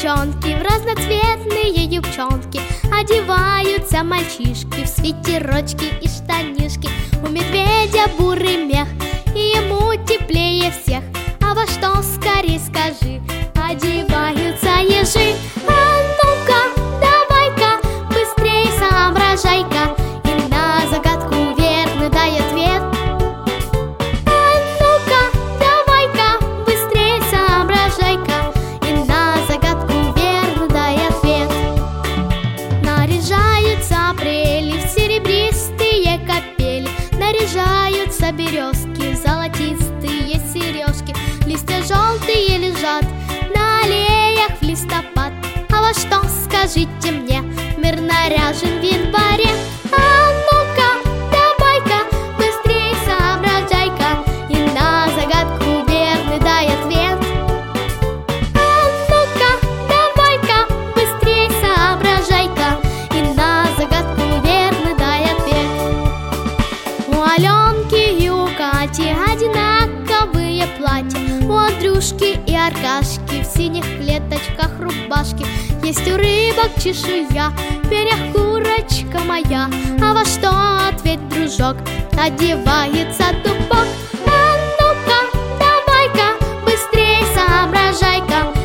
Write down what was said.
девчонки в разноцветные юбчонки. Одеваются мальчишки в свитерочки и штанишки. У медведя бурый мех, и ему теплее всех. А во что, скорей скажи, одеваются ежи? А ну-ка, давай-ка, быстрей соображай-ка, и на загадку верный дай ответ. А ну-ка, давай-ка, быстрей соображай-ка, и на загадку верный дай ответ. Наряжаются апрели в серебристые капели, наряжаются березки в золотистые сережки. Листья желтые лежат на аллеях в листопад. А во что, скажите мне, мир наряжен в январе? А ну-ка, давай-ка, быстрей соображай-ка, и на загадку верный дай ответ. А ну-ка, давай-ка, быстрей соображай-ка, и на загадку верный дай ответ. У Аленки и у Кати одинаковые платья, у Андрюшки и Аркашки в синих клеточках рубашки. Есть у рыбок чешуя, в перьях курочка моя. А во что, ответь, дружок, одевается дубок? А ну-ка, давай-ка, быстрей соображай-ка,